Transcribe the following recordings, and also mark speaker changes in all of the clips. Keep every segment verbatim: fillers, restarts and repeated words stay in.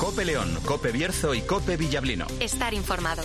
Speaker 1: Cope León, Cope Bierzo y Cope Villablino.
Speaker 2: Estar informado.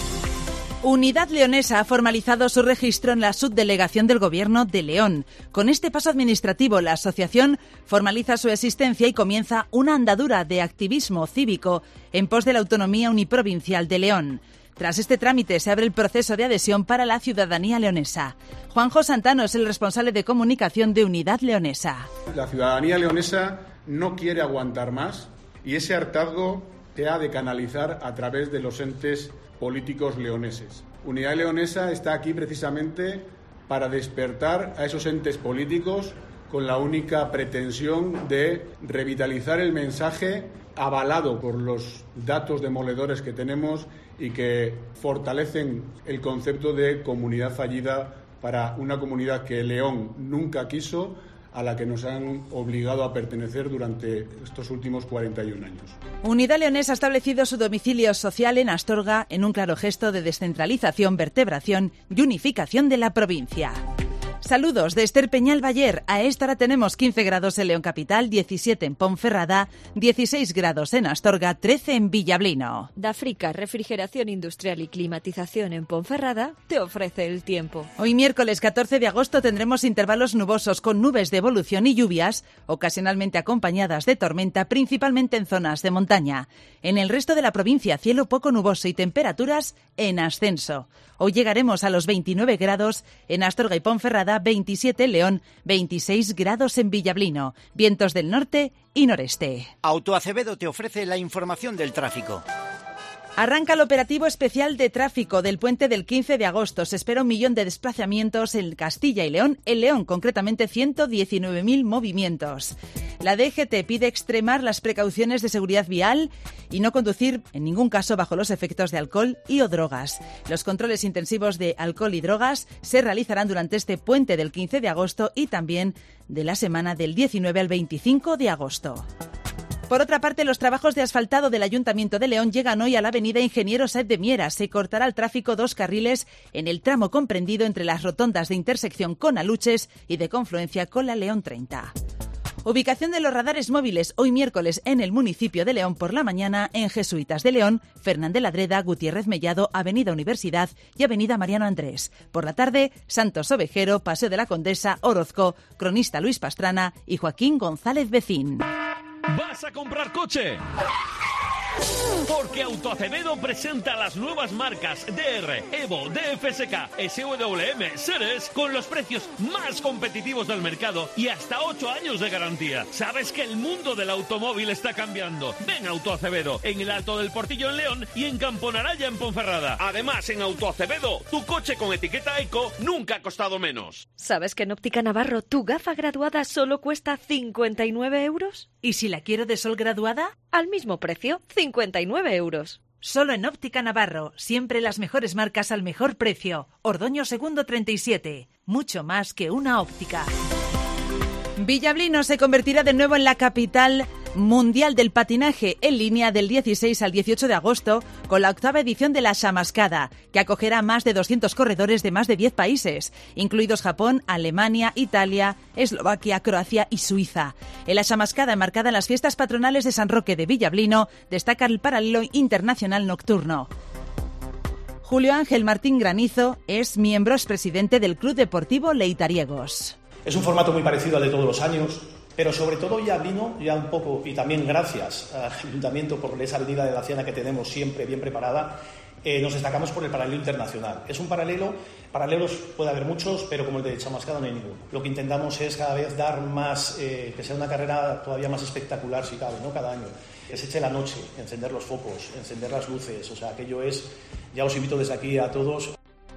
Speaker 3: Unidad Leonesa ha formalizado su registro en la subdelegación del Gobierno de León. Con este paso administrativo, la asociación formaliza su existencia y comienza una andadura de activismo cívico en pos de la autonomía uniprovincial de León. Tras este trámite se abre el proceso de adhesión para la ciudadanía leonesa. Juanjo Santano es el responsable de comunicación de Unidad Leonesa.
Speaker 4: La ciudadanía leonesa no quiere aguantar más y ese hartazgo se ha de canalizar a través de los entes políticos leoneses. Unidad Leonesa está aquí precisamente para despertar a esos entes políticos con la única pretensión de revitalizar el mensaje avalado por los datos demoledores que tenemos y que fortalecen el concepto de comunidad fallida para una comunidad que León nunca quiso, a la que nos han obligado a pertenecer durante estos últimos cuarenta y un años.
Speaker 3: Unidad Leonesa ha establecido su domicilio social en Astorga en un claro gesto de descentralización, vertebración y unificación de la provincia. Saludos de Esther Peñal Bayer. A esta hora tenemos quince grados en León Capital, diecisiete en Ponferrada, dieciséis grados en Astorga, trece en Villablino.
Speaker 5: Dafrica, refrigeración industrial y climatización en Ponferrada, te ofrece el tiempo.
Speaker 3: Hoy miércoles catorce de agosto tendremos intervalos nubosos con nubes de evolución y lluvias, ocasionalmente acompañadas de tormenta, principalmente en zonas de montaña. En el resto de la provincia, cielo poco nuboso y temperaturas en ascenso. Hoy llegaremos a los veintinueve grados en Astorga y Ponferrada, veintisiete en León, veintiséis grados en Villablino, vientos del norte y noreste.
Speaker 6: Autoacevedo te ofrece la información del tráfico.
Speaker 3: Arranca el operativo especial de tráfico del puente del quince de agosto. Se espera un millón de desplazamientos en Castilla y León. En León, concretamente, ciento diecinueve mil movimientos. La D G T pide extremar las precauciones de seguridad vial y no conducir en ningún caso bajo los efectos de alcohol y o drogas. Los controles intensivos de alcohol y drogas se realizarán durante este puente del quince de agosto y también de la semana del diecinueve al veinticinco de agosto. Por otra parte, los trabajos de asfaltado del Ayuntamiento de León llegan hoy a la avenida Ingeniero Saez de Miera. Se cortará el tráfico dos carriles en el tramo comprendido entre las rotondas de intersección con Aluches y de confluencia con la León treinta. Ubicación de los radares móviles hoy miércoles en el municipio de León por la mañana en Jesuitas de León, Fernán de la Dreda, Gutiérrez Mellado, Avenida Universidad y Avenida Mariano Andrés. Por la tarde, Santos Ovejero, Paseo de la Condesa, Orozco, Cronista Luis Pastrana y Joaquín González Becín.
Speaker 7: ¿Vas a comprar coche? Porque Autoacevedo presenta las nuevas marcas D R, Evo, D F S K, S W M, Ceres con los precios más competitivos del mercado y hasta ocho años de garantía. ¿Sabes que el mundo del automóvil está cambiando? Ven a Autoacevedo en el Alto del Portillo en León y en Camponaraya en Ponferrada. Además, en Autoacevedo, tu coche con etiqueta Eco nunca ha costado menos.
Speaker 5: ¿Sabes que en Óptica Navarro tu gafa graduada solo cuesta cincuenta y nueve euros?
Speaker 3: ¿Y si la quiero de sol graduada?
Speaker 5: Al mismo precio, cincuenta y nueve euros.
Speaker 3: Solo en Óptica Navarro, siempre las mejores marcas al mejor precio. Ordoño Segundo treinta y siete, mucho más que una óptica. Villablino se convertirá de nuevo en la capital mundial del patinaje en línea del dieciséis al dieciocho de agosto con la octava edición de la Chamascada, que acogerá a más de doscientos corredores de más de diez países, incluidos Japón, Alemania, Italia, Eslovaquia, Croacia y Suiza. En la Chamascada, enmarcada en las fiestas patronales de San Roque de Villablino, destaca el paralelo internacional nocturno. Julio Ángel Martín Granizo es miembro expresidente del Club Deportivo Leitariegos.
Speaker 8: Es un formato muy parecido al de todos los años, pero sobre todo ya vino, ya un poco, y también gracias al Ayuntamiento por esa avenida de la Ciana que tenemos siempre bien preparada, eh, nos destacamos por el paralelo internacional. Es un paralelo, paralelos puede haber muchos, pero como el de Chamascada no hay ninguno. Lo que intentamos es cada vez dar más, eh, que sea una carrera todavía más espectacular si cabe, ¿no? Cada año. Que se eche la noche, encender los focos, encender las luces, o sea, aquello es, ya os invito desde aquí a todos.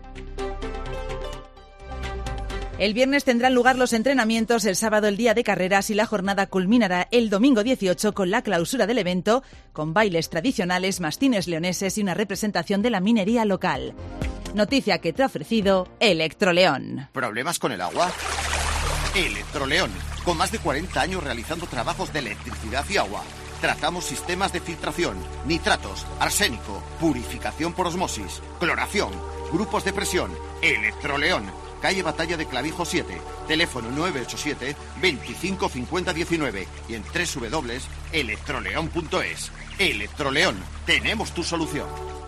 Speaker 3: El viernes tendrán lugar los entrenamientos, el sábado el día de carreras y la jornada culminará el domingo dieciocho con la clausura del evento, con bailes tradicionales, mastines leoneses y una representación de la minería local. Noticia que te ha ofrecido Electroleón.
Speaker 6: ¿Problemas con el agua? Electroleón, con más de cuarenta años realizando trabajos de electricidad y agua. Tratamos sistemas de filtración, nitratos, arsénico, purificación por osmosis, cloración, grupos de presión. Electroleón. calle Batalla de Clavijo siete, teléfono nueve ocho siete, veinticinco cincuenta diecinueve y en doble u doble u doble u punto electroleón punto es. Electroleón, tenemos tu solución.